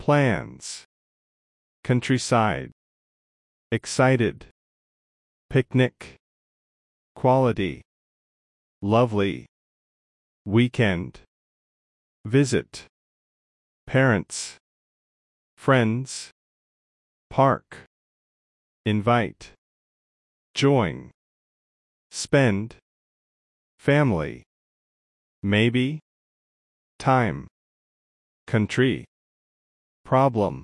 plans, countryside, excited, picnic, quality, lovely, weekend, visit, parents, friends, park, invite, join, spend, family, maybe, time, country, problem,